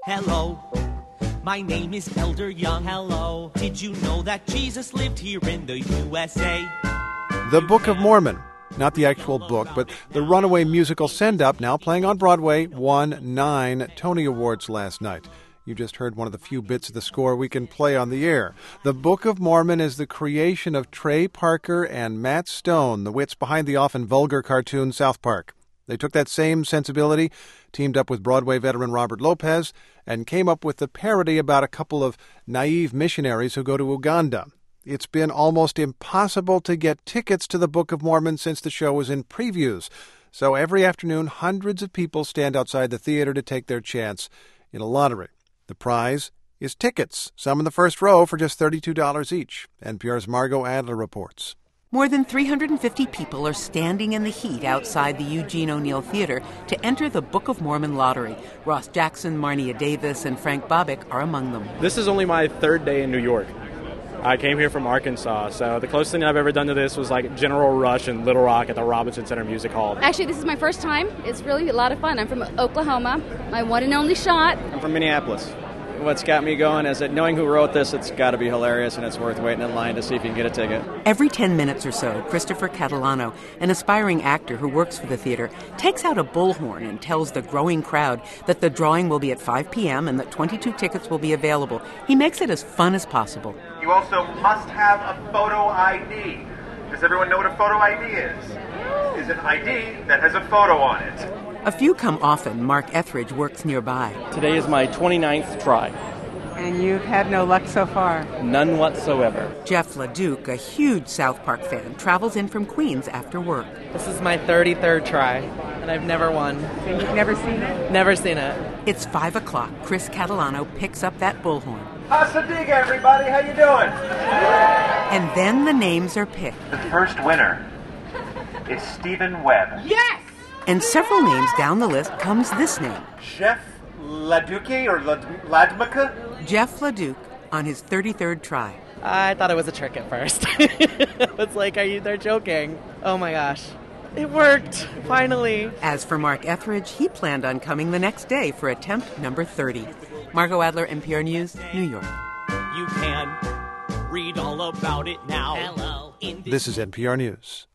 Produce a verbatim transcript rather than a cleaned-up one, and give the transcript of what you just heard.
Hello, my name is Elder Young. Hello, did you know that Jesus lived here in the U S A? The Book of Mormon. Not the actual book, but the runaway musical send-up, now playing on Broadway, won nine Tony Awards last night. You just heard one of the few bits of the score we can play on the air. The Book of Mormon is the creation of Trey Parker and Matt Stone, the wits behind the often vulgar cartoon South Park. They took that same sensibility, teamed up with Broadway veteran Robert Lopez, and came up with the parody about a couple of naive missionaries who go to Uganda. It's been almost impossible to get tickets to the Book of Mormon since the show was in previews. So every afternoon, hundreds of people stand outside the theater to take their chance in a lottery. The prize is tickets, some in the first row for just thirty-two dollars each. N P R's Margot Adler reports. More than three hundred fifty people are standing in the heat outside the Eugene O'Neill Theater to enter the Book of Mormon lottery. Ross Jackson, Marnia Davis, and Frank Bobick are among them. This is only my third day in New York. I came here from Arkansas, so the closest thing I've ever done to this was like General Rush in Little Rock at the Robinson Center Music Hall. Actually, this is my first time. It's really a lot of fun. I'm from Oklahoma, my one and only shot. I'm from Minneapolis. What's got me going is that knowing who wrote this, it's got to be hilarious, and it's worth waiting in line to see if you can get a ticket. Every ten minutes or so, Christopher Catalano, an aspiring actor who works for the theater, takes out a bullhorn and tells the growing crowd that the drawing will be at five p.m. and that twenty-two tickets will be available. He makes it as fun as possible. You also must have a photo I D. Does everyone know what a photo I D is? It's an I D that has a photo on it. A few come often. Mark Etheridge works nearby. Today is my twenty-ninth try. And you've had no luck so far? None whatsoever. Jeff LeDuc, a huge South Park fan, travels in from Queens after work. This is my thirty-third try, and I've never won. And you've never seen it? Never seen it. It's five o'clock. Chris Catalano picks up that bullhorn. Pasadiga, everybody. How you doing? And then the names are picked. The first winner is Stephen Webb. Yes! And several names down the list comes this name. Jeff LaDuke or Ladmaka? Jeff LeDuc on his thirty-third try. I thought it was a trick at first. It's like, are you, they're joking. Oh my gosh. It worked, finally. As for Mark Etheridge, he planned on coming the next day for attempt number thirty. Margot Adler, N P R News, New York. You can read all about it now. Hello. This is N P R News.